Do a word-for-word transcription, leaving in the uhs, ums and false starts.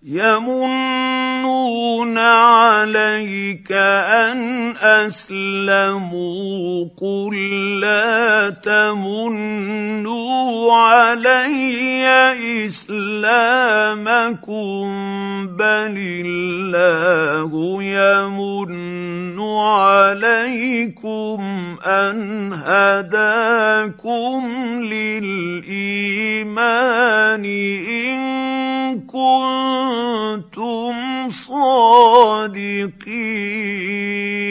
يمنون عليك أن أسلموا قل لا تمنوا علي إسلامكم بل الله يمن عليكم أن هداكم للإيمان إن كنتم صادقين.